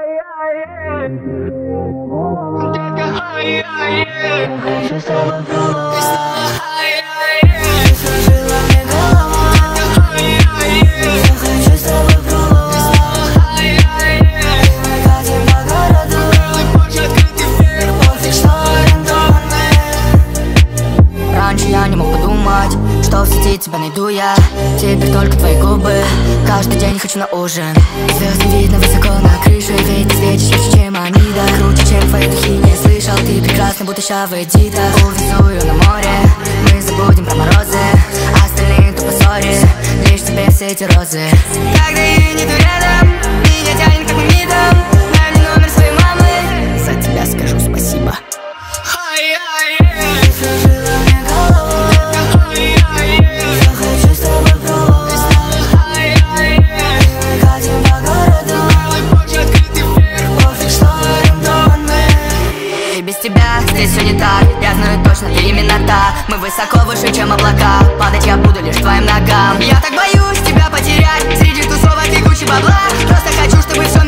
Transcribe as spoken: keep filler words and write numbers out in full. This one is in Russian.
Хочу с тобой пробовать. Раньше я не мог подумать, что в сети тебя найду я. Теперь только твои губы, каждый день хочу на ужин. Звезды видно высоко на крыше, ведь ты светишь ярче, чем они, да. Круче, чем твои духи, не слышал. Ты прекрасна, будто щава Эдита. Увезу ее на море, мы забудем про морозы. Остальные тупо ссоры, лишь тебе все эти розы. Когда ее нету рядом, меня тянет как магнитом. Дай мне номер своей мамы, за тебя скажу спасибо. Без тебя здесь все не так. Я знаю точно, ты именно та. Мы высоко выше, чем облака. Падать я буду лишь твоим ногам. Я так боюсь тебя потерять среди тусовок и кучи бабла. Просто хочу, чтобы все